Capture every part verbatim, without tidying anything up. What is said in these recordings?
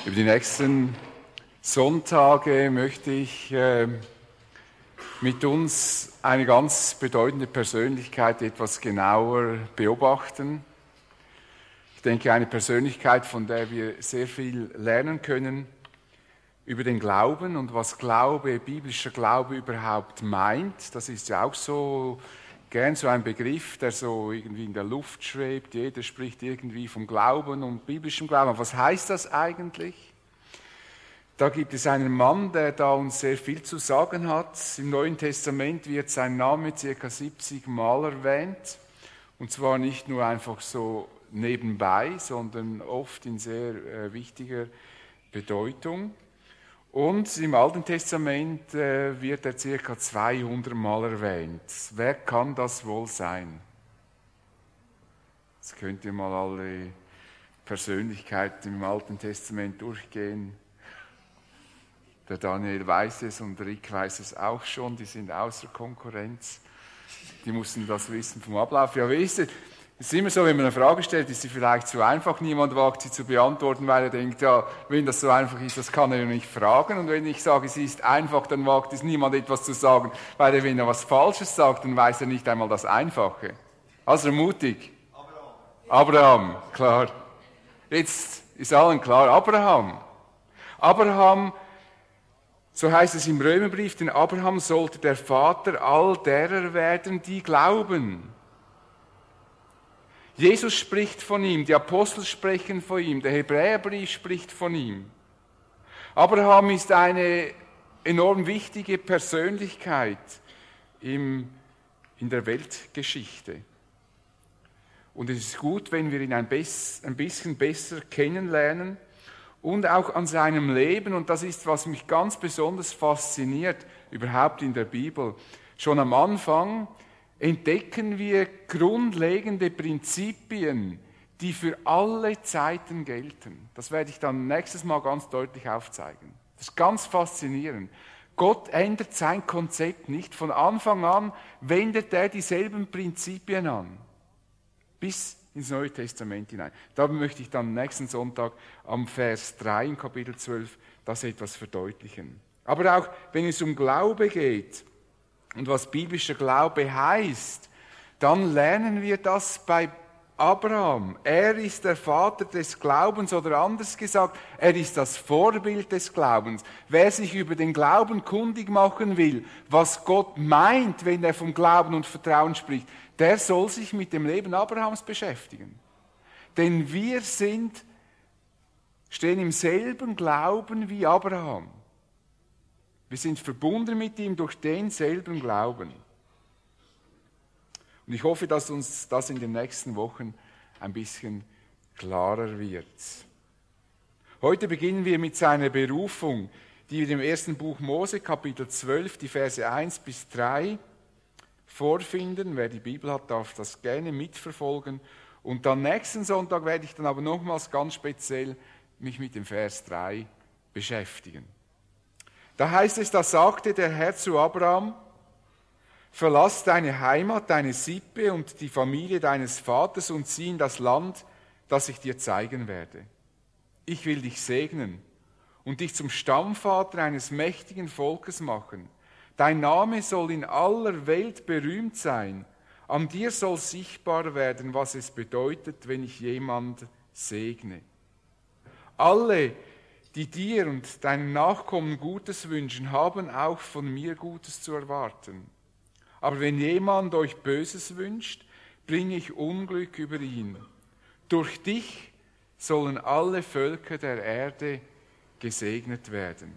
Über die nächsten Sonntage möchte ich äh, mit uns eine ganz bedeutende Persönlichkeit etwas genauer beobachten. Ich denke, eine Persönlichkeit, von der wir sehr viel lernen können über den Glauben und was Glaube, biblischer Glaube überhaupt meint. Das ist ja auch so gern so ein Begriff, der so irgendwie in der Luft schwebt. Jeder spricht irgendwie vom Glauben und biblischem Glauben. Aber was heißt das eigentlich? Da gibt es einen Mann, der da uns sehr viel zu sagen hat. Im Neuen Testament wird sein Name ca. siebzig Mal erwähnt. Und zwar nicht nur einfach so nebenbei, sondern oft in sehr äh, wichtiger Bedeutung. Und im Alten Testament äh, wird er ca. zweihundert Mal erwähnt. Wer kann das wohl sein? Jetzt könnt ihr mal alle Persönlichkeiten im Alten Testament durchgehen. Der Daniel weiß es und Rick weiß es auch schon, die sind außer Konkurrenz. Die mussten das wissen vom Ablauf. Ja, wisst ihr, es ist immer so, wenn man eine Frage stellt, ist sie vielleicht zu einfach. Niemand wagt sie zu beantworten, weil er denkt, ja, wenn das so einfach ist, das kann er ja nicht fragen. Und wenn ich sage, sie ist einfach, dann wagt es niemand etwas zu sagen, weil er, wenn er was Falsches sagt, dann weiß er nicht einmal das Einfache. Also mutig. Abraham. Abraham, klar. Jetzt ist allen klar, Abraham. Abraham, so heißt es im Römerbrief, denn Abraham sollte der Vater all derer werden, die glauben. Jesus spricht von ihm, die Apostel sprechen von ihm, der Hebräerbrief spricht von ihm. Abraham ist eine enorm wichtige Persönlichkeit im, in der Weltgeschichte. Und es ist gut, wenn wir ihn ein, bess, ein bisschen besser kennenlernen und auch an seinem Leben, und das ist, was mich ganz besonders fasziniert, überhaupt in der Bibel. Schon am Anfang entdecken wir grundlegende Prinzipien, die für alle Zeiten gelten. Das werde ich dann nächstes Mal ganz deutlich aufzeigen. Das ist ganz faszinierend. Gott ändert sein Konzept nicht. Von Anfang an wendet er dieselben Prinzipien an. Bis ins Neue Testament hinein. Da möchte ich dann nächsten Sonntag am Vers drei in Kapitel zwölf das etwas verdeutlichen. Aber auch wenn es um Glaube geht und was biblischer Glaube heißt, dann lernen wir das bei Abraham. Er ist der Vater des Glaubens, oder anders gesagt, er ist das Vorbild des Glaubens. Wer sich über den Glauben kundig machen will, was Gott meint, wenn er vom Glauben und Vertrauen spricht, der soll sich mit dem Leben Abrahams beschäftigen. Denn wir sind, stehen im selben Glauben wie Abraham. Wir sind verbunden mit ihm durch denselben Glauben. Und ich hoffe, dass uns das in den nächsten Wochen ein bisschen klarer wird. Heute beginnen wir mit seiner Berufung, die wir im ersten Buch Mose, Kapitel zwölf, die Verse eins bis drei vorfinden. Wer die Bibel hat, darf das gerne mitverfolgen. Und dann nächsten Sonntag werde ich dann aber nochmals ganz speziell mich mit dem Vers drei beschäftigen. Da heißt es, da sagte der Herr zu Abraham: Verlass deine Heimat, deine Sippe und die Familie deines Vaters und zieh in das Land, das ich dir zeigen werde. Ich will dich segnen und dich zum Stammvater eines mächtigen Volkes machen. Dein Name soll in aller Welt berühmt sein. An dir soll sichtbar werden, was es bedeutet, wenn ich jemand segne. Alle, die dir und deinen Nachkommen Gutes wünschen, haben auch von mir Gutes zu erwarten. Aber wenn jemand euch Böses wünscht, bringe ich Unglück über ihn. Durch dich sollen alle Völker der Erde gesegnet werden.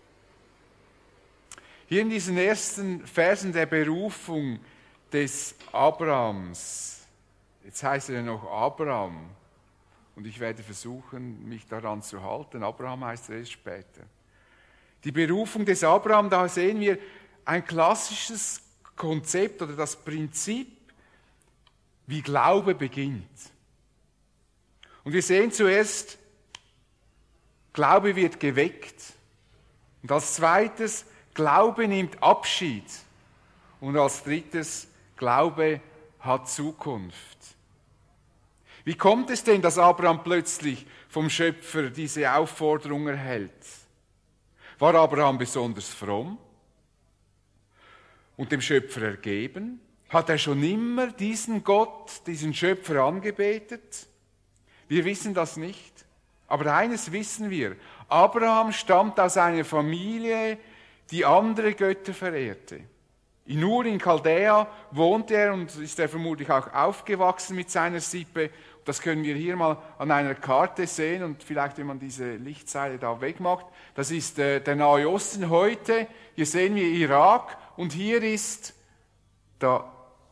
Hier in diesen ersten Versen der Berufung des Abrahams, jetzt heißt er ja noch Abraham, und ich werde versuchen, mich daran zu halten. Abraham heißt er erst später. Die Berufung des Abraham, da sehen wir ein klassisches Konzept oder das Prinzip, wie Glaube beginnt. Und wir sehen zuerst, Glaube wird geweckt. Und als zweites, Glaube nimmt Abschied. Und als drittes, Glaube hat Zukunft. Wie kommt es denn, dass Abraham plötzlich vom Schöpfer diese Aufforderung erhält? War Abraham besonders fromm und dem Schöpfer ergeben? Hat er schon immer diesen Gott, diesen Schöpfer angebetet? Wir wissen das nicht. Aber eines wissen wir. Abraham stammt aus einer Familie, die andere Götter verehrte. In Ur in Chaldea wohnte er und ist er vermutlich auch aufgewachsen mit seiner Sippe. Das können wir hier mal an einer Karte sehen und vielleicht, wenn man diese Lichtseile da wegmacht. Das ist äh, der Nahe Osten heute. Hier sehen wir Irak und hier ist da.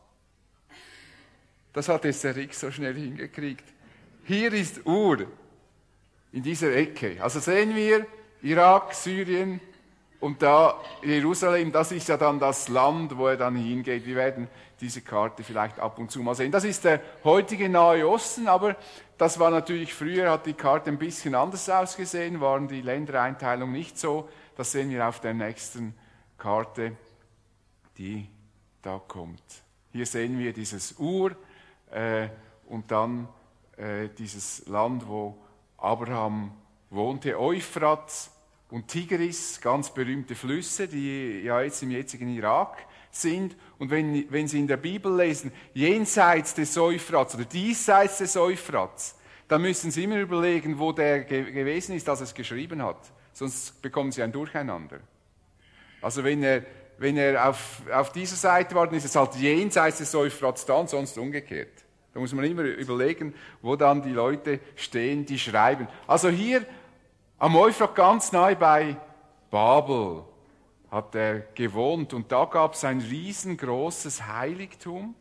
Das hat jetzt der Rick so schnell hingekriegt. Hier ist Ur, in dieser Ecke. Also sehen wir Irak, Syrien und da Jerusalem, das ist ja dann das Land, wo er dann hingeht. Wir werden diese Karte vielleicht ab und zu mal sehen. Das ist der heutige Nahe Osten, aber das war natürlich früher, hat die Karte ein bisschen anders ausgesehen, waren die Ländereinteilung nicht so. Das sehen wir auf der nächsten Karte, die da kommt. Hier sehen wir dieses Ur äh, und dann äh, dieses Land, wo Abraham wohnte, Euphrat und Tigris, ganz berühmte Flüsse, die ja jetzt im jetzigen Irak sind. Und wenn, wenn Sie in der Bibel lesen, jenseits des Euphrats oder diesseits des Euphrats, dann müssen Sie immer überlegen, wo der ge- gewesen ist, als er es geschrieben hat. Sonst bekommen Sie ein Durcheinander. Also wenn er, wenn er auf, auf dieser Seite war, dann ist es halt jenseits des Euphrats da und sonst umgekehrt. Da muss man immer überlegen, wo dann die Leute stehen, die schreiben. Also hier am Euphrat ganz nahe bei Babel hat er gewohnt und da gab es ein riesengroßes Heiligtum.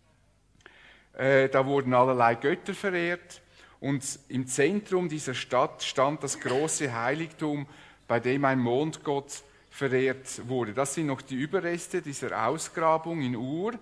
Äh, da wurden allerlei Götter verehrt und im Zentrum dieser Stadt stand das große Heiligtum, bei dem ein Mondgott verehrt wurde. Das sind noch die Überreste dieser Ausgrabung in Ur,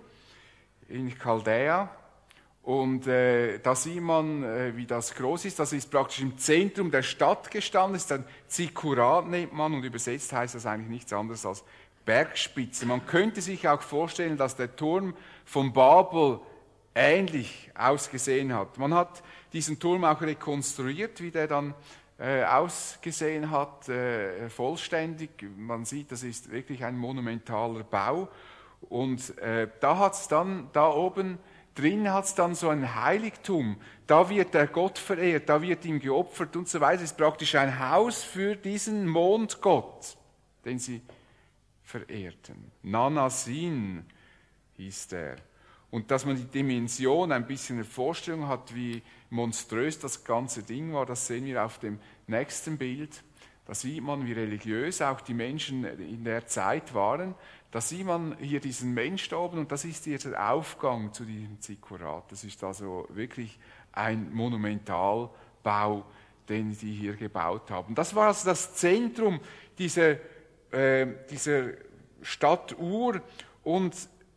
in Chaldea. Und äh, da sieht man, äh, wie das groß ist. Das ist praktisch im Zentrum der Stadt gestanden. Das ist ein Zikkurat, nennt man, und übersetzt heißt das eigentlich nichts anderes als Bergspitze. Man könnte sich auch vorstellen, dass der Turm von Babel ähnlich ausgesehen hat. Man hat diesen Turm auch rekonstruiert, wie der dann äh, ausgesehen hat, äh, vollständig. Man sieht, das ist wirklich ein monumentaler Bau. Und äh, da hat es dann, da oben drin hat es dann so ein Heiligtum, da wird der Gott verehrt, da wird ihm geopfert und so weiter. Es ist praktisch ein Haus für diesen Mondgott, den sie verehrten. Nanasin hieß der. Und dass man die Dimension, ein bisschen eine Vorstellung hat, wie monströs das ganze Ding war, das sehen wir auf dem nächsten Bild. Da sieht man, wie religiös auch die Menschen in der Zeit waren. Da sieht man hier diesen Mensch da oben und das ist hier der Aufgang zu diesem Zikkurat. Das ist also wirklich ein Monumentalbau, den die hier gebaut haben. Das war also das Zentrum dieser, äh, dieser Stadt Ur und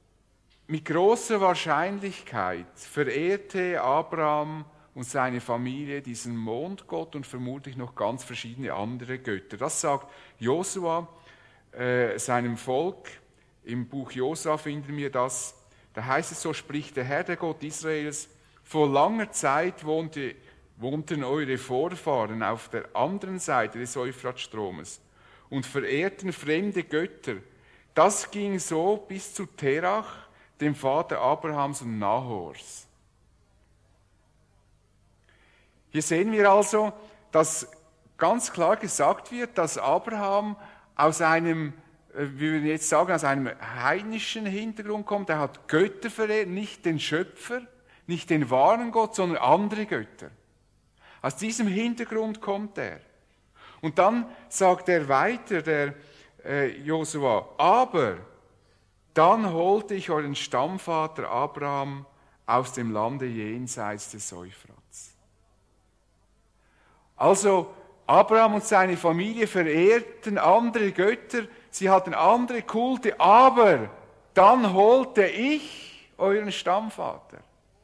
mit großer Wahrscheinlichkeit verehrte Abraham und seine Familie diesen Mondgott und vermutlich noch ganz verschiedene andere Götter. Das sagt Josua äh, seinem Volk. Im Buch Josua finden wir das. Da heißt es so, spricht der Herr, der Gott Israels, vor langer Zeit wohnte, wohnten eure Vorfahren auf der anderen Seite des Euphratstromes und verehrten fremde Götter. Das ging so bis zu Terach, dem Vater Abrahams und Nahors. Hier sehen wir also, dass ganz klar gesagt wird, dass Abraham aus einem, wie wir jetzt sagen, aus einem heidnischen Hintergrund kommt. Er hat Götter verehrt, nicht den Schöpfer, nicht den wahren Gott, sondern andere Götter. Aus diesem Hintergrund kommt er. Und dann sagt er weiter, der äh, Josua, aber dann holte ich euren Stammvater Abraham aus dem Lande jenseits des Euphrats. Also Abraham und seine Familie verehrten andere Götter, sie hatten andere Kulte, aber dann holte ich euren Stammvater.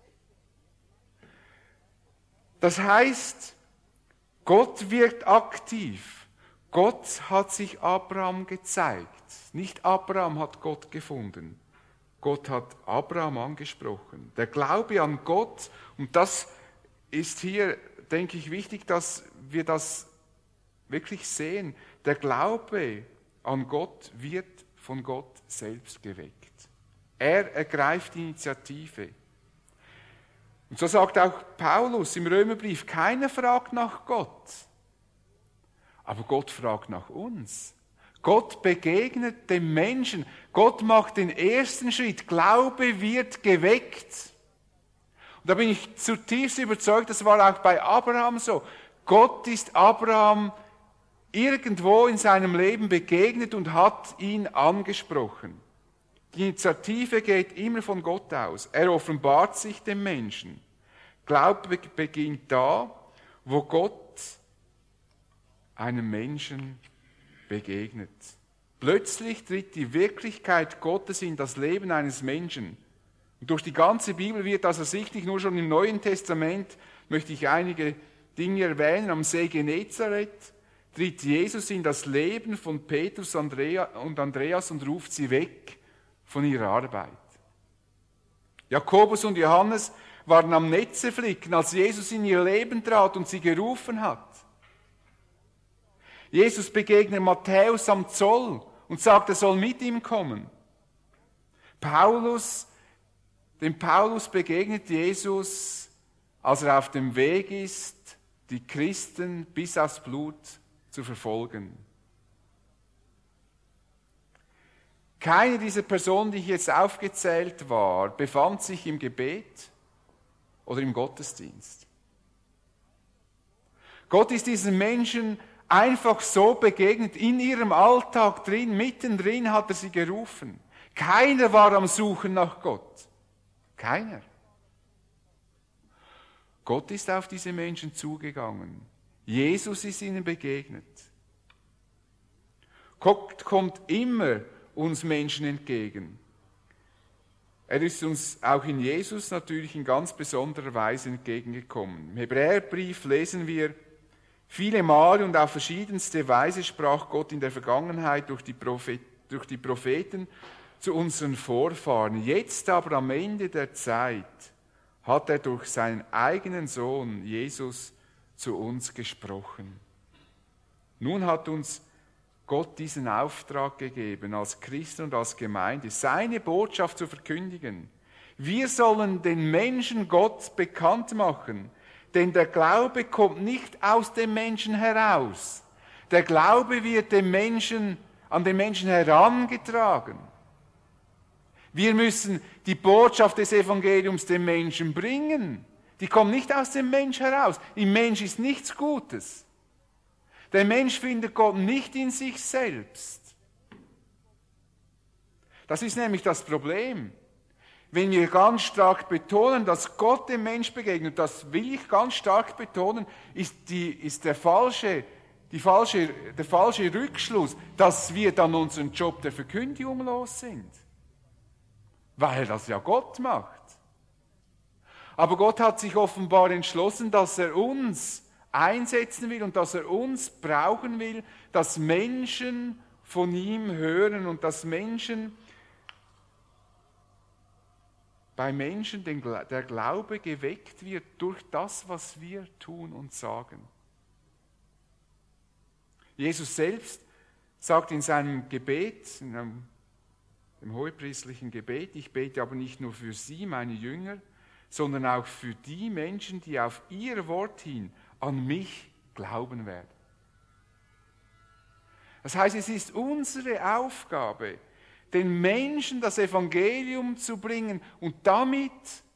Das heißt, Gott wirkt aktiv. Gott hat sich Abraham gezeigt. Nicht Abraham hat Gott gefunden. Gott hat Abraham angesprochen. Der Glaube an Gott, und das ist hier, denke ich, wichtig, dass wir das wirklich sehen. Der Glaube an Gott wird von Gott selbst geweckt. Er ergreift die Initiative. Und so sagt auch Paulus im Römerbrief, keiner fragt nach Gott, aber Gott fragt nach uns. Gott begegnet dem Menschen, Gott macht den ersten Schritt, Glaube wird geweckt. Und da bin ich zutiefst überzeugt, das war auch bei Abraham so. Gott ist Abraham irgendwo in seinem Leben begegnet und hat ihn angesprochen. Die Initiative geht immer von Gott aus. Er offenbart sich dem Menschen. Glaube beginnt da, wo Gott einem Menschen begegnet. Plötzlich tritt die Wirklichkeit Gottes in das Leben eines Menschen. Und durch die ganze Bibel wird das ersichtlich. Nur schon im Neuen Testament möchte ich einige Dinge erwähnen. Am See Genezareth tritt Jesus in das Leben von Petrus und Andreas und ruft sie weg von ihrer Arbeit. Jakobus und Johannes waren am Netze flicken, als Jesus in ihr Leben trat und sie gerufen hat. Jesus begegnet Matthäus am Zoll und sagt, er soll mit ihm kommen. Paulus, dem Paulus begegnet Jesus, als er auf dem Weg ist, die Christen bis aufs Blut zu verfolgen. Keine dieser Personen, die ich jetzt aufgezählt war, befand sich im Gebet oder im Gottesdienst. Gott ist diesen Menschen einfach so begegnet, in ihrem Alltag drin, mittendrin hat er sie gerufen. Keiner war am Suchen nach Gott. Keiner. Gott ist auf diese Menschen zugegangen. Jesus ist ihnen begegnet. Gott kommt immer uns Menschen entgegen. Er ist uns auch in Jesus natürlich in ganz besonderer Weise entgegengekommen. Im Hebräerbrief lesen wir, viele Male und auf verschiedenste Weise sprach Gott in der Vergangenheit durch die, Prophet, durch die Propheten zu unseren Vorfahren. Jetzt aber am Ende der Zeit hat er durch seinen eigenen Sohn Jesus zu uns gesprochen. Nun hat uns Gott diesen Auftrag gegeben, als Christen und als Gemeinde, seine Botschaft zu verkündigen. Wir sollen den Menschen Gott bekannt machen, denn der Glaube kommt nicht aus dem Menschen heraus. Der Glaube wird dem Menschen, an den Menschen herangetragen. Wir müssen die Botschaft des Evangeliums dem Menschen bringen. Die kommt nicht aus dem Mensch heraus. Im Mensch ist nichts Gutes. Der Mensch findet Gott nicht in sich selbst. Das ist nämlich das Problem. Wenn wir ganz stark betonen, dass Gott dem Mensch begegnet, das will ich ganz stark betonen, ist, die, ist der, falsche, die falsche, der falsche Rückschluss, dass wir dann unseren Job der Verkündigung los sind. Weil das ja Gott macht. Aber Gott hat sich offenbar entschlossen, dass er uns einsetzen will und dass er uns brauchen will, dass Menschen von ihm hören und dass Menschen, bei Menschen der Glaube geweckt wird durch das, was wir tun und sagen. Jesus selbst sagt in seinem Gebet, in einem, dem hohepriestlichen Gebet, ich bete aber nicht nur für sie, meine Jünger, sondern auch für die Menschen, die auf ihr Wort hin an mich glauben werden. Das heißt, es ist unsere Aufgabe, den Menschen das Evangelium zu bringen und damit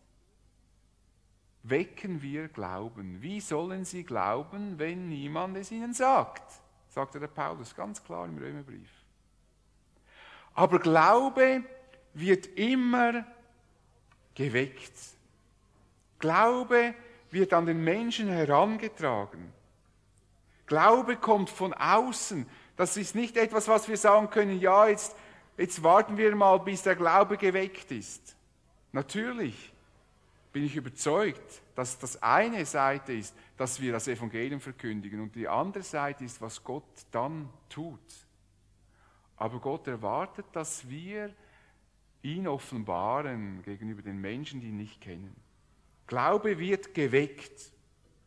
wecken wir Glauben. Wie sollen sie glauben, wenn niemand es ihnen sagt? Sagte der Paulus ganz klar im Römerbrief. Aber Glaube wird immer geweckt. Glaube wird an den Menschen herangetragen. Glaube kommt von außen. Das ist nicht etwas, was wir sagen können, ja, jetzt, jetzt warten wir mal, bis der Glaube geweckt ist. Natürlich bin ich überzeugt, dass das eine Seite ist, dass wir das Evangelium verkündigen und die andere Seite ist, was Gott dann tut. Aber Gott erwartet, dass wir ihn offenbaren gegenüber den Menschen, die ihn nicht kennen. Glaube wird geweckt.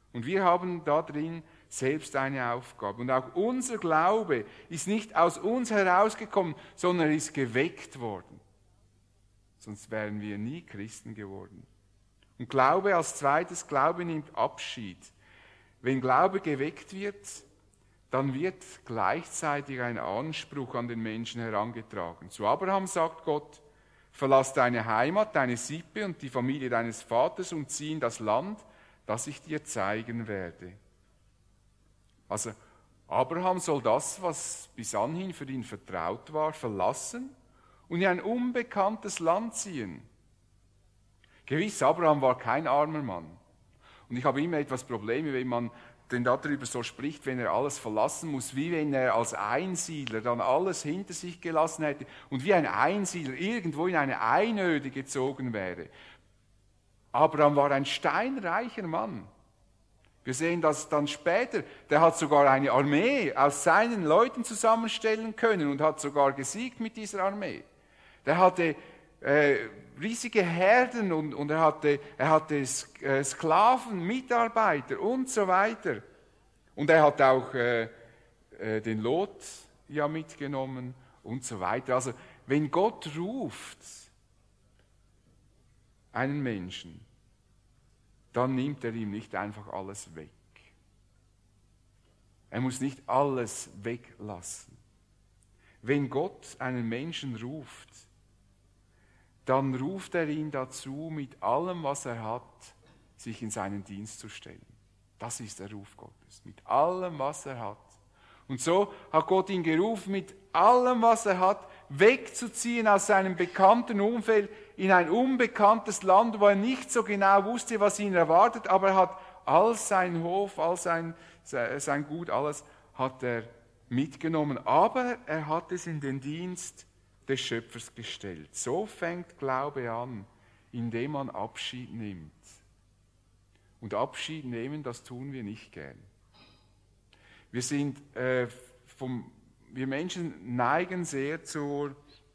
Und wir haben da drin selbst eine Aufgabe. Und auch unser Glaube ist nicht aus uns herausgekommen, sondern ist geweckt worden. Sonst wären wir nie Christen geworden. Und Glaube als zweites, Glaube nimmt Abschied. Wenn Glaube geweckt wird, dann wird gleichzeitig ein Anspruch an den Menschen herangetragen. Zu Abraham sagt Gott, verlass deine Heimat, deine Sippe und die Familie deines Vaters und zieh in das Land, das ich dir zeigen werde. Also Abraham soll das, was bis anhin für ihn vertraut war, verlassen und in ein unbekanntes Land ziehen. Gewiss, Abraham war kein armer Mann. Und ich habe immer etwas Probleme, wenn man denn darüber so spricht, wenn er alles verlassen muss, wie wenn er als Einsiedler dann alles hinter sich gelassen hätte und wie ein Einsiedler irgendwo in eine Einöde gezogen wäre. Abraham war ein steinreicher Mann. Wir sehen das dann später, der hat sogar eine Armee aus seinen Leuten zusammenstellen können und hat sogar gesiegt mit dieser Armee. Der hatte äh, riesige Herden und, und er hatte, er hatte Sklaven, Mitarbeiter und so weiter. Und er hat auch äh, äh, den Lot ja mitgenommen und so weiter. Also wenn Gott ruft einen Menschen, dann nimmt er ihm nicht einfach alles weg. Er muss nicht alles weglassen. Wenn Gott einen Menschen ruft, dann ruft er ihn dazu, mit allem, was er hat, sich in seinen Dienst zu stellen. Das ist der Ruf Gottes, mit allem, was er hat. Und so hat Gott ihn gerufen, mit allem, was er hat, wegzuziehen aus seinem bekannten Umfeld in ein unbekanntes Land, wo er nicht so genau wusste, was ihn erwartet, aber er hat all sein Hof, all sein, sein Gut, alles hat er mitgenommen. Aber er hat es in den Dienst des Schöpfers gestellt. So fängt Glaube an, indem man Abschied nimmt. Und Abschied nehmen, das tun wir nicht gern. Wir sind äh, vom, wir Menschen neigen sehr zur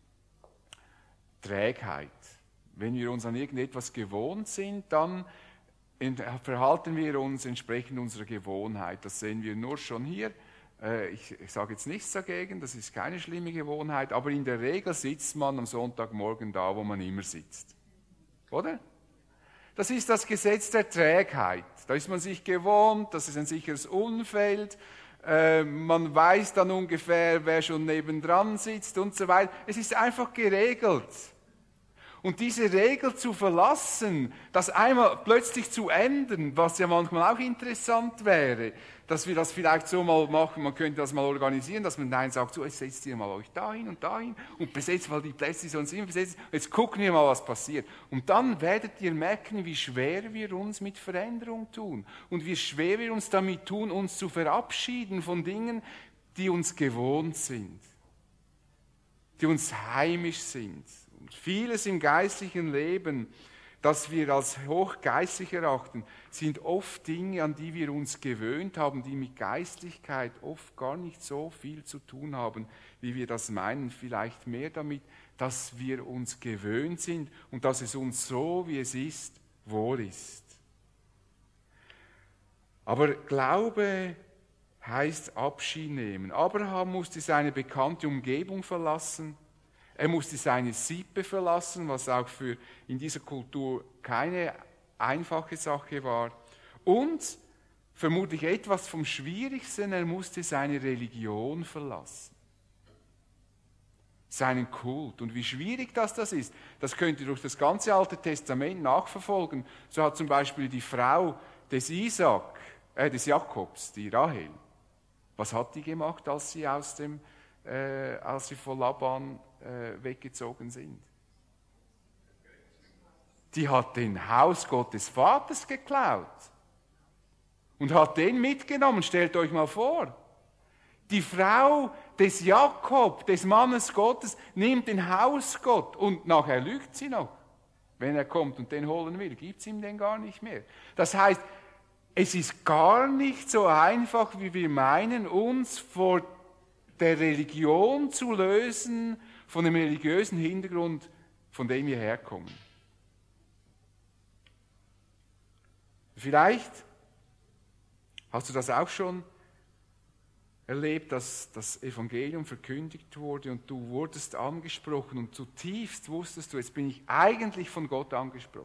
Trägheit. Wenn wir uns an irgendetwas gewohnt sind, dann verhalten wir uns entsprechend unserer Gewohnheit. Das sehen wir nur schon hier. Ich, ich sage jetzt nichts dagegen, das ist keine schlimme Gewohnheit, aber in der Regel sitzt man am Sonntagmorgen da, wo man immer sitzt. Oder? Das ist das Gesetz der Trägheit. Da ist man sich gewohnt, das ist ein sicheres Umfeld, äh, man weiß dann ungefähr, wer schon nebendran sitzt und so weiter. Es ist einfach geregelt. Und diese Regel zu verlassen, das einmal plötzlich zu ändern, was ja manchmal auch interessant wäre, dass wir das vielleicht so mal machen, man könnte das mal organisieren, dass man nein sagt, so, jetzt setzt ihr mal euch dahin und dahin und besetzt mal die Plätze, die sonst immer besetzt sind, jetzt gucken wir mal, was passiert. Und dann werdet ihr merken, wie schwer wir uns mit Veränderung tun und wie schwer wir uns damit tun, uns zu verabschieden von Dingen, die uns gewohnt sind, die uns heimisch sind. Vieles im geistlichen Leben, das wir als hochgeistlich erachten, sind oft Dinge, an die wir uns gewöhnt haben, die mit Geistlichkeit oft gar nicht so viel zu tun haben, wie wir das meinen. Vielleicht mehr damit, dass wir uns gewöhnt sind und dass es uns so, wie es ist, wohl ist. Aber Glaube heißt Abschied nehmen. Abraham musste seine bekannte Umgebung verlassen. Er musste seine Sippe verlassen, was auch für in dieser Kultur keine einfache Sache war. Und vermutlich etwas vom Schwierigsten, er musste seine Religion verlassen. Seinen Kult. Und wie schwierig das, das ist, das könnt ihr durch das ganze Alte Testament nachverfolgen. So hat zum Beispiel die Frau des Isaak, äh, des Jakobs, die Rahel, was hat die gemacht, als sie aus dem, äh, als sie vor Laban weggezogen sind? Die hat den Haus Gottes Vaters geklaut und hat den mitgenommen. Stellt euch mal vor, die Frau des Jakob, des Mannes Gottes, nimmt den Hausgott und nachher lügt sie noch. Wenn er kommt und den holen will, gibt es ihm den gar nicht mehr. Das heißt, es ist gar nicht so einfach, wie wir meinen, uns vor der Religion zu lösen, von dem religiösen Hintergrund, von dem wir herkommen. Vielleicht Hast du das auch schon erlebt, dass das Evangelium verkündigt wurde und du wurdest angesprochen und zutiefst wusstest du, jetzt bin ich eigentlich von Gott angesprochen?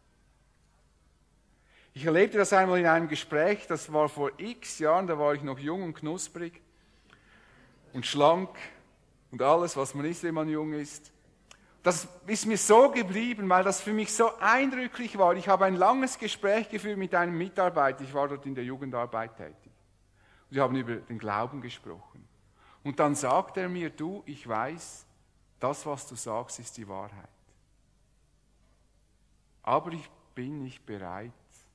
Ich erlebte das einmal in einem Gespräch, das war vor x Jahren, da war ich noch jung und knusprig und schlank und alles, was man ist, wenn man jung ist. Das ist mir so geblieben, weil das für mich so eindrücklich war. Ich habe ein langes Gespräch geführt mit einem Mitarbeiter, ich war dort in der Jugendarbeit tätig. Wir haben über den Glauben gesprochen. Und dann sagt er mir, du, ich weiß, das, was du sagst, ist die Wahrheit. Aber ich bin nicht bereit,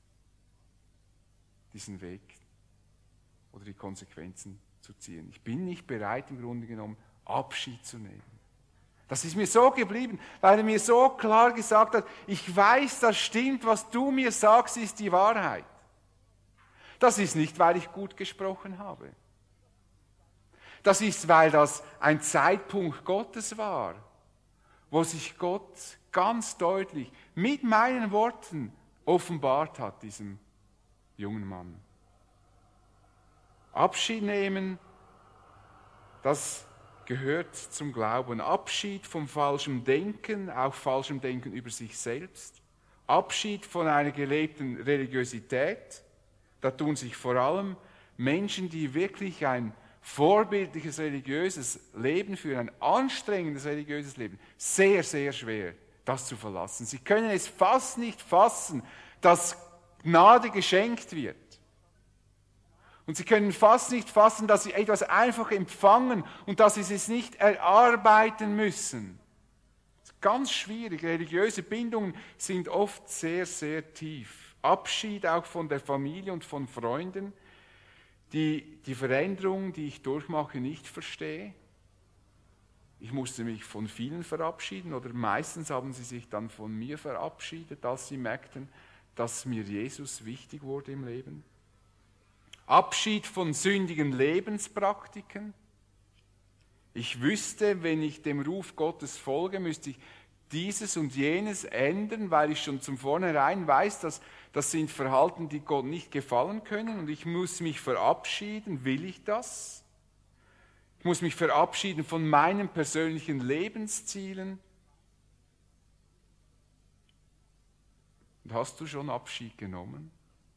diesen Weg oder die Konsequenzen zu ziehen. Ich bin nicht bereit, im Grunde genommen Abschied zu nehmen. Das ist mir so geblieben, weil er mir so klar gesagt hat, ich weiß, das stimmt, was du mir sagst, ist die Wahrheit. Das ist nicht, weil ich gut gesprochen habe. Das ist, weil das ein Zeitpunkt Gottes war, wo sich Gott ganz deutlich mit meinen Worten offenbart hat, diesem jungen Mann. Abschied nehmen, das gehört zum Glauben. Abschied vom falschen Denken, auch falschem Denken über sich selbst. Abschied von einer gelebten Religiosität. Da tun sich vor allem Menschen, die wirklich ein vorbildliches religiöses Leben führen, ein anstrengendes religiöses Leben, sehr, sehr schwer, das zu verlassen. Sie können es fast nicht fassen, dass Gnade geschenkt wird. Und sie können fast nicht fassen, dass sie etwas einfach empfangen und dass sie es nicht erarbeiten müssen. Das ist ganz schwierig. Religiöse Bindungen sind oft sehr, sehr tief. Abschied auch von der Familie und von Freunden, die die Veränderung, die ich durchmache, nicht verstehe. Ich musste mich von vielen verabschieden oder meistens haben sie sich dann von mir verabschiedet, als sie merkten, dass mir Jesus wichtig wurde im Leben. Abschied von sündigen Lebenspraktiken. Ich wüsste, wenn ich dem Ruf Gottes folge, müsste ich dieses und jenes ändern, weil ich schon zum Vornherein weiß, dass das sind Verhalten, die Gott nicht gefallen können und ich muss mich verabschieden. Will ich das? Ich muss mich verabschieden von meinen persönlichen Lebenszielen. Und hast du schon Abschied genommen?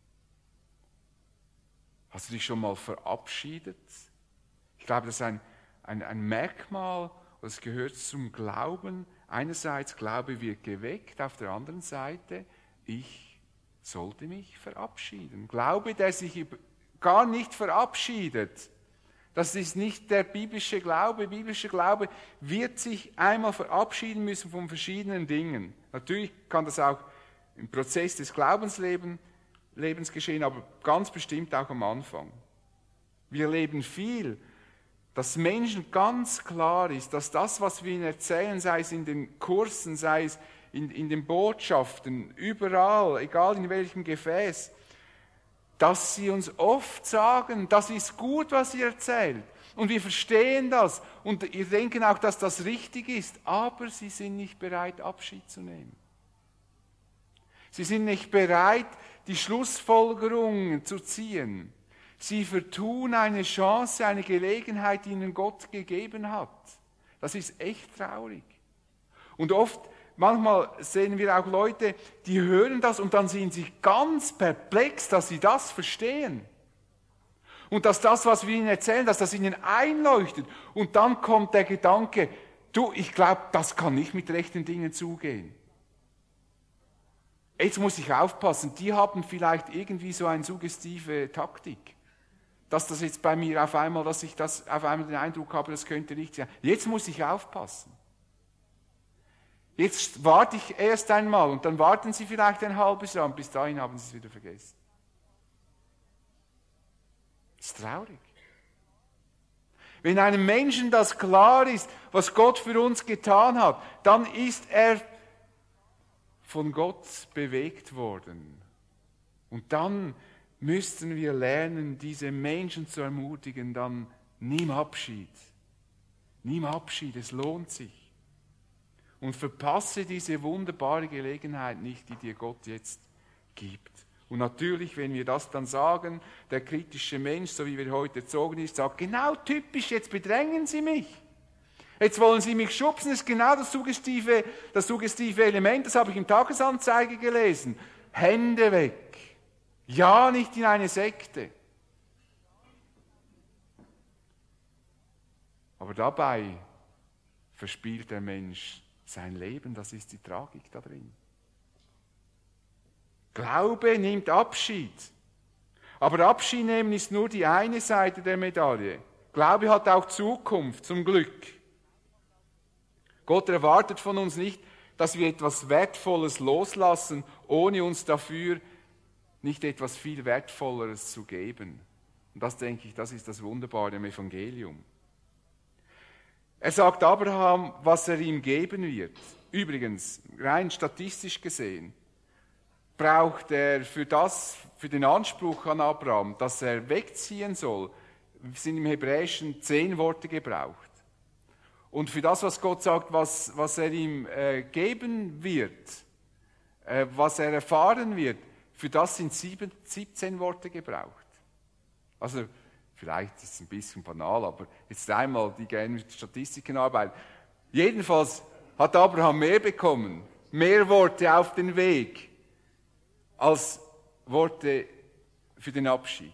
Hast du dich schon mal verabschiedet? Ich glaube, das ist ein, ein, ein Merkmal, das gehört zum Glauben. Einerseits, Glaube wird geweckt, auf der anderen Seite, ich sollte mich verabschieden. Glaube, der sich gar nicht verabschiedet, das ist nicht der biblische Glaube. Biblischer Glaube wird sich einmal verabschieden müssen von verschiedenen Dingen. Natürlich kann das auch im Prozess des Glaubenslebens Lebens geschehen, aber ganz bestimmt auch am Anfang. Wir erleben viel, dass Menschen ganz klar ist, dass das, was wir ihnen erzählen, sei es in den Kursen, sei es in, in den Botschaften, überall, egal in welchem Gefäß, dass sie uns oft sagen, das ist gut, was ihr erzählt. Und wir verstehen das und wir denken auch, dass das richtig ist, aber sie sind nicht bereit, Abschied zu nehmen. Sie sind nicht bereit, die Schlussfolgerungen zu ziehen. Sie vertun eine Chance, eine Gelegenheit, die ihnen Gott gegeben hat. Das ist echt traurig. Und oft, manchmal sehen wir auch Leute, die hören das und dann sind sie ganz perplex, dass sie das verstehen. Und dass das, was wir ihnen erzählen, dass das ihnen einleuchtet. Und dann kommt der Gedanke, du, ich glaube, das kann nicht mit rechten Dingen zugehen. Jetzt muss ich aufpassen, die haben vielleicht irgendwie so eine suggestive Taktik. Dass das jetzt bei mir auf einmal, dass ich das auf einmal den Eindruck habe, das könnte richtig sein. Jetzt muss ich aufpassen. Jetzt warte ich erst einmal und dann warten sie vielleicht ein halbes Jahr und bis dahin haben sie es wieder vergessen. Das ist traurig. Wenn einem Menschen das klar ist, was Gott für uns getan hat, dann ist er von Gott bewegt worden. Und dann müssten wir lernen, diese Menschen zu ermutigen, dann nimm Abschied. Nimm Abschied, es lohnt sich. Und verpasse diese wunderbare Gelegenheit nicht, die dir Gott jetzt gibt. Und natürlich, wenn wir das dann sagen, der kritische Mensch, so wie wir heute erzogen ist, sagt, genau typisch, jetzt bedrängen Sie mich. Jetzt wollen Sie mich schubsen, das ist genau das suggestive, das suggestive Element, das habe ich im Tagesanzeiger gelesen. Hände weg. Ja, nicht in eine Sekte. Aber dabei verspielt der Mensch sein Leben, das ist die Tragik da drin. Glaube nimmt Abschied. Aber Abschied nehmen ist nur die eine Seite der Medaille. Glaube hat auch Zukunft, zum Glück. Gott erwartet von uns nicht, dass wir etwas Wertvolles loslassen, ohne uns dafür nicht etwas viel Wertvolleres zu geben. Und das, denke ich, das ist das Wunderbare im Evangelium. Er sagt Abraham, was er ihm geben wird. Übrigens, rein statistisch gesehen, braucht er für das, für den Anspruch an Abraham, dass er wegziehen soll, sind im Hebräischen zehn Worte gebraucht. Und für das, was Gott sagt, was, was er ihm äh, geben wird, äh, was er erfahren wird, für das sind sieben, siebzehn Worte gebraucht. Also, vielleicht ist es ein bisschen banal, aber jetzt einmal, die gerne mit Statistiken arbeiten. Jedenfalls hat Abraham mehr bekommen, mehr Worte auf den Weg, als Worte für den Abschied.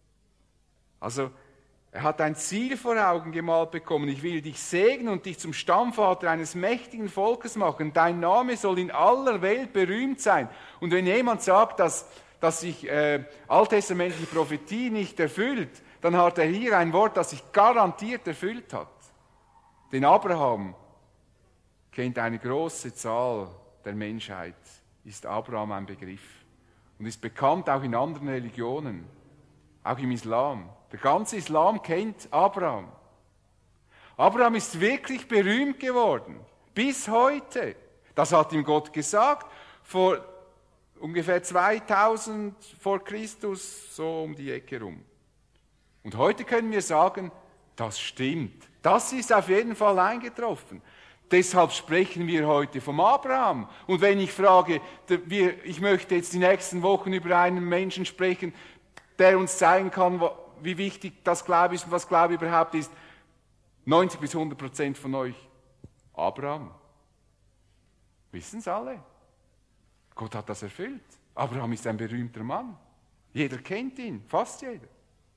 Also, er hat ein Ziel vor Augen gemalt bekommen. Ich will dich segnen und dich zum Stammvater eines mächtigen Volkes machen. Dein Name soll in aller Welt berühmt sein. Und wenn jemand sagt, dass, dass sich äh, alttestamentliche Prophetie nicht erfüllt, dann hat er hier ein Wort, das sich garantiert erfüllt hat. Denn Abraham kennt eine große Zahl der Menschheit, ist Abraham ein Begriff. Und ist bekannt auch in anderen Religionen, auch im Islam. Der ganze Islam kennt Abraham. Abraham ist wirklich berühmt geworden, bis heute. Das hat ihm Gott gesagt, vor ungefähr zweitausend vor Christus, so um die Ecke rum. Und heute können wir sagen, das stimmt. Das ist auf jeden Fall eingetroffen. Deshalb sprechen wir heute vom Abraham. Und wenn ich frage, ich möchte jetzt die nächsten Wochen über einen Menschen sprechen, der uns zeigen kann, wie wichtig das Glaube ist und was Glaube überhaupt ist, neunzig bis hundert Prozent von euch, Abraham. Wissen es alle. Gott hat das erfüllt. Abraham ist ein berühmter Mann. Jeder kennt ihn, fast jeder.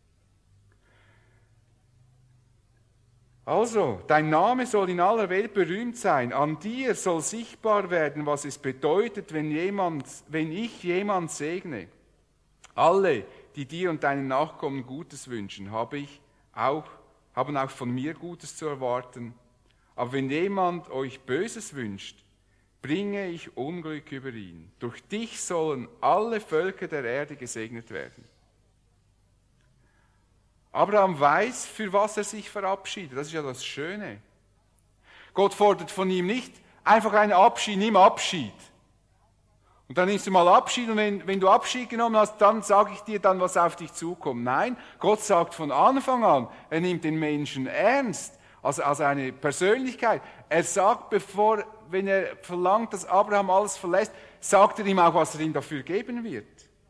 Also, dein Name soll in aller Welt berühmt sein. An dir soll sichtbar werden, was es bedeutet, wenn, jemand, wenn ich jemand segne. Alle, die dir und deinen Nachkommen Gutes wünschen, habe ich auch, haben auch von mir Gutes zu erwarten. Aber wenn jemand euch Böses wünscht, bringe ich Unglück über ihn. Durch dich sollen alle Völker der Erde gesegnet werden. Abraham weiß, für was er sich verabschiedet. Das ist ja das Schöne. Gott fordert von ihm nicht einfach einen Abschied, nimm Abschied. Und dann nimmst du mal Abschied und wenn, wenn du Abschied genommen hast, dann sage ich dir dann, was auf dich zukommt. Nein, Gott sagt von Anfang an, er nimmt den Menschen ernst, also als eine Persönlichkeit. Er sagt, bevor, wenn er verlangt, dass Abraham alles verlässt, sagt er ihm auch, was er ihm dafür geben wird.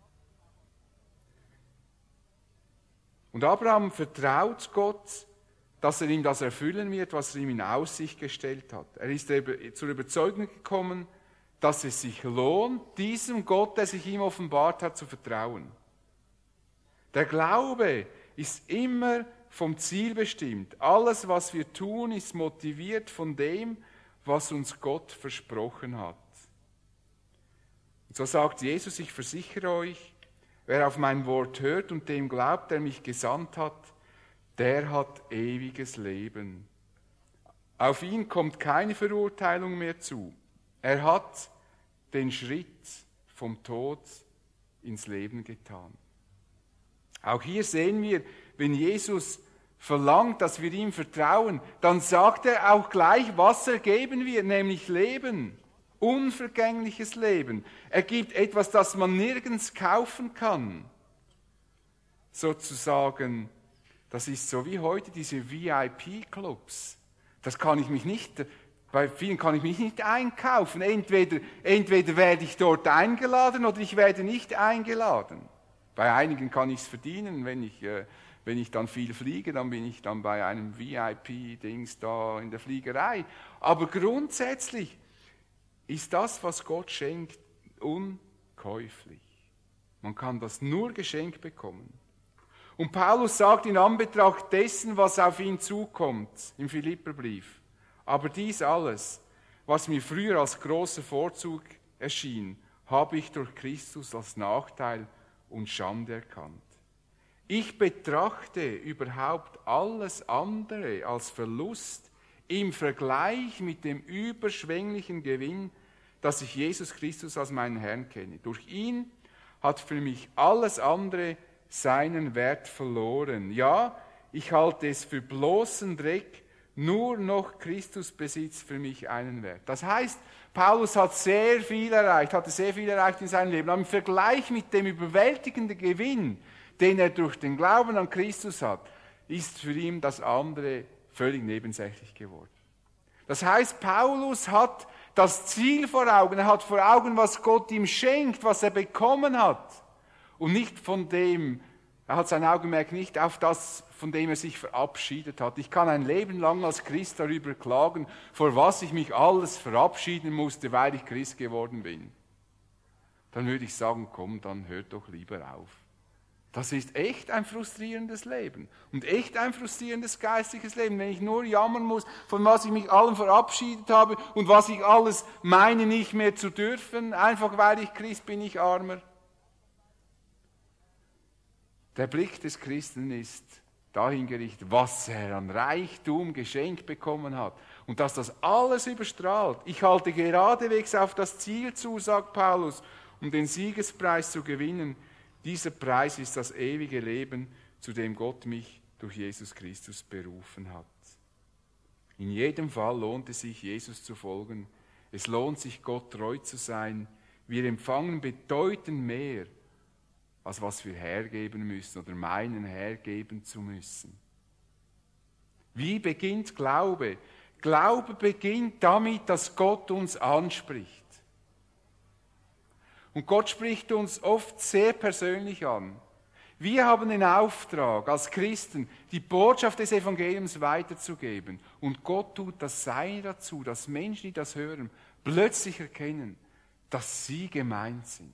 Und Abraham vertraut Gott, dass er ihm das erfüllen wird, was er ihm in Aussicht gestellt hat. Er ist zur Überzeugung gekommen, dass es sich lohnt, diesem Gott, der sich ihm offenbart hat, zu vertrauen. Der Glaube ist immer vom Ziel bestimmt. Alles, was wir tun, ist motiviert von dem, was uns Gott versprochen hat. Und so sagt Jesus, ich versichere euch, wer auf mein Wort hört und dem glaubt, der mich gesandt hat, der hat ewiges Leben. Auf ihn kommt keine Verurteilung mehr zu. Er hat den Schritt vom Tod ins Leben getan. Auch hier sehen wir, wenn Jesus verlangt, dass wir ihm vertrauen, dann sagt er auch gleich, was er geben wird, nämlich Leben, unvergängliches Leben. Er gibt etwas, das man nirgends kaufen kann. Sozusagen, das ist so wie heute diese V I P-Clubs. Das kann ich mich nicht Bei vielen kann ich mich nicht einkaufen. Entweder, entweder werde ich dort eingeladen oder ich werde nicht eingeladen. Bei einigen kann ich es verdienen, wenn ich, äh, wenn ich dann viel fliege, dann bin ich dann bei einem V I P-Dings da in der Fliegerei. Aber grundsätzlich ist das, was Gott schenkt, unkäuflich. Man kann das nur geschenkt bekommen. Und Paulus sagt in Anbetracht dessen, was auf ihn zukommt, im Philipperbrief, aber dies alles, was mir früher als großer Vorzug erschien, habe ich durch Christus als Nachteil und Schande erkannt. Ich betrachte überhaupt alles andere als Verlust im Vergleich mit dem überschwänglichen Gewinn, dass ich Jesus Christus als meinen Herrn kenne. Durch ihn hat für mich alles andere seinen Wert verloren. Ja, ich halte es für bloßen Dreck, nur noch Christus besitzt für mich einen Wert. Das heißt, Paulus hat sehr viel erreicht, hatte sehr viel erreicht in seinem Leben. Aber im Vergleich mit dem überwältigenden Gewinn, den er durch den Glauben an Christus hat, ist für ihn das andere völlig nebensächlich geworden. Das heißt, Paulus hat das Ziel vor Augen, er hat vor Augen, was Gott ihm schenkt, was er bekommen hat. Und nicht von dem, er hat sein Augenmerk nicht auf das, von dem er sich verabschiedet hat. Ich kann ein Leben lang als Christ darüber klagen, vor was ich mich alles verabschieden musste, weil ich Christ geworden bin. Dann würde ich sagen, komm, dann hört doch lieber auf. Das ist echt ein frustrierendes Leben und echt ein frustrierendes geistliches Leben, wenn ich nur jammern muss, von was ich mich allem verabschiedet habe und was ich alles meine nicht mehr zu dürfen, einfach weil ich Christ bin, ich Armer. Der Blick des Christen ist dahin gerichtet, was er an Reichtum geschenkt bekommen hat und dass das alles überstrahlt. Ich halte geradewegs auf das Ziel zu, sagt Paulus, um den Siegespreis zu gewinnen. Dieser Preis ist das ewige Leben, zu dem Gott mich durch Jesus Christus berufen hat. In jedem Fall lohnt es sich, Jesus zu folgen. Es lohnt sich, Gott treu zu sein. Wir empfangen bedeutend mehr, als was wir hergeben müssen oder meinen, hergeben zu müssen. Wie beginnt Glaube? Glaube beginnt damit, dass Gott uns anspricht. Und Gott spricht uns oft sehr persönlich an. Wir haben den Auftrag, als Christen die Botschaft des Evangeliums weiterzugeben. Und Gott tut das Seine dazu, dass Menschen, die das hören, plötzlich erkennen, dass sie gemeint sind.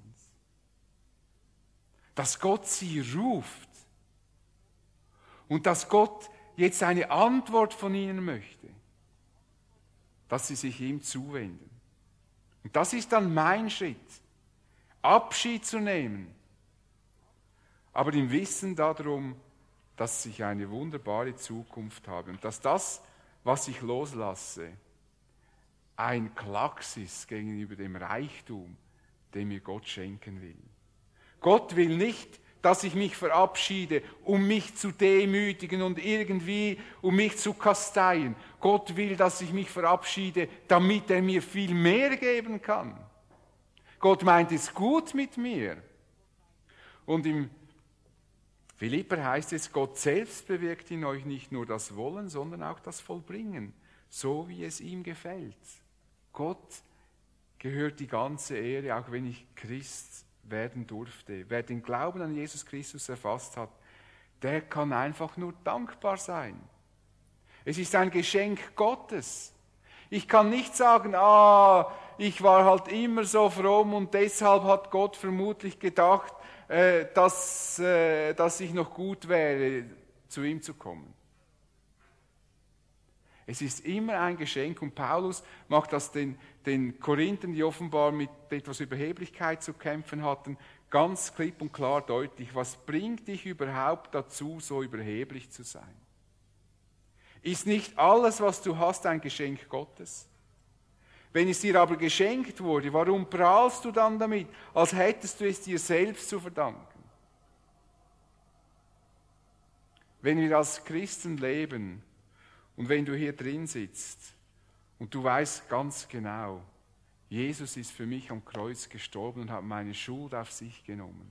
Dass Gott sie ruft und dass Gott jetzt eine Antwort von ihnen möchte, dass sie sich ihm zuwenden. Und das ist dann mein Schritt, Abschied zu nehmen, aber im Wissen darum, dass ich eine wunderbare Zukunft habe und dass das, was ich loslasse, ein Klacks ist gegenüber dem Reichtum, den mir Gott schenken will. Gott will nicht, dass ich mich verabschiede, um mich zu demütigen und irgendwie, um mich zu kasteien. Gott will, dass ich mich verabschiede, damit er mir viel mehr geben kann. Gott meint es gut mit mir. Und im Philipper heißt es, Gott selbst bewirkt in euch nicht nur das Wollen, sondern auch das Vollbringen, so wie es ihm gefällt. Gott gehört die ganze Ehre, auch wenn ich Christ werden durfte. Wer den Glauben an Jesus Christus erfasst hat, der kann einfach nur dankbar sein. Es ist ein Geschenk Gottes. Ich kann nicht sagen, ah, ich war halt immer so fromm und deshalb hat Gott vermutlich gedacht, äh, dass, äh, dass ich noch gut wäre, zu ihm zu kommen. Es ist immer ein Geschenk und Paulus macht das den, den Korinthern, die offenbar mit etwas Überheblichkeit zu kämpfen hatten, ganz klipp und klar deutlich. Was bringt dich überhaupt dazu, so überheblich zu sein? Ist nicht alles, was du hast, ein Geschenk Gottes? Wenn es dir aber geschenkt wurde, warum prahlst du dann damit, als hättest du es dir selbst zu verdanken? Wenn wir als Christen leben, und wenn du hier drin sitzt und du weißt ganz genau, Jesus ist für mich am Kreuz gestorben und hat meine Schuld auf sich genommen.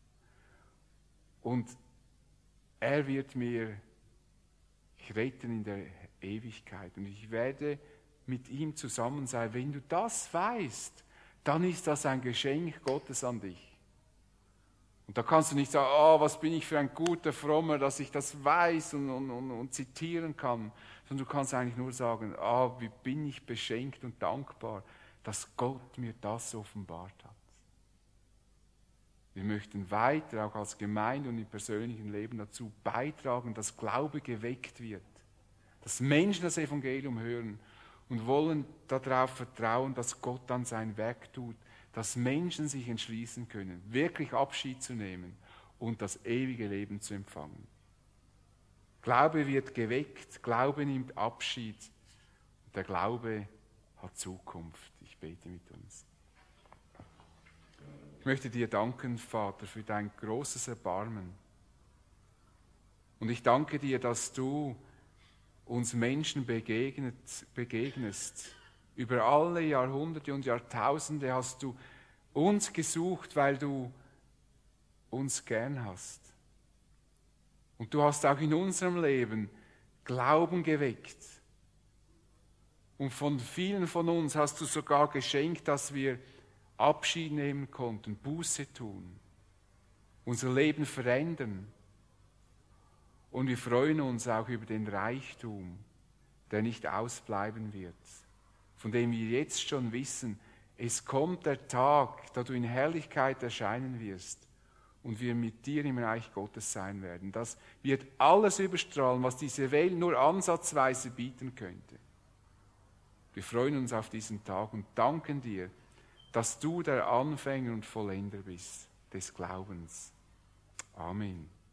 Und er wird mir retten in der Ewigkeit. Und ich werde mit ihm zusammen sein. Wenn du das weißt, dann ist das ein Geschenk Gottes an dich. Und da kannst du nicht sagen, oh, was bin ich für ein guter Frommer, dass ich das weiß und, und, und, und zitieren kann, sondern du kannst eigentlich nur sagen, ah, wie bin ich beschenkt und dankbar, dass Gott mir das offenbart hat. Wir möchten weiter, auch als Gemeinde und im persönlichen Leben dazu beitragen, dass Glaube geweckt wird, dass Menschen das Evangelium hören und wollen darauf vertrauen, dass Gott dann sein Werk tut, dass Menschen sich entschließen können, wirklich Abschied zu nehmen und das ewige Leben zu empfangen. Glaube wird geweckt, Glaube nimmt Abschied und der Glaube hat Zukunft. Ich bete mit uns. Ich möchte dir danken, Vater, für dein großes Erbarmen. Und ich danke dir, dass du uns Menschen begegnet, begegnest. Über alle Jahrhunderte und Jahrtausende hast du uns gesucht, weil du uns gern hast. Und du hast auch in unserem Leben Glauben geweckt. Und von vielen von uns hast du sogar geschenkt, dass wir Abschied nehmen konnten, Buße tun, unser Leben verändern. Und wir freuen uns auch über den Reichtum, der nicht ausbleiben wird, von dem wir jetzt schon wissen, es kommt der Tag, da du in Herrlichkeit erscheinen wirst und wir mit dir im Reich Gottes sein werden. Das wird alles überstrahlen, was diese Welt nur ansatzweise bieten könnte. Wir freuen uns auf diesen Tag und danken dir, dass du der Anfänger und Vollender bist des Glaubens. Amen.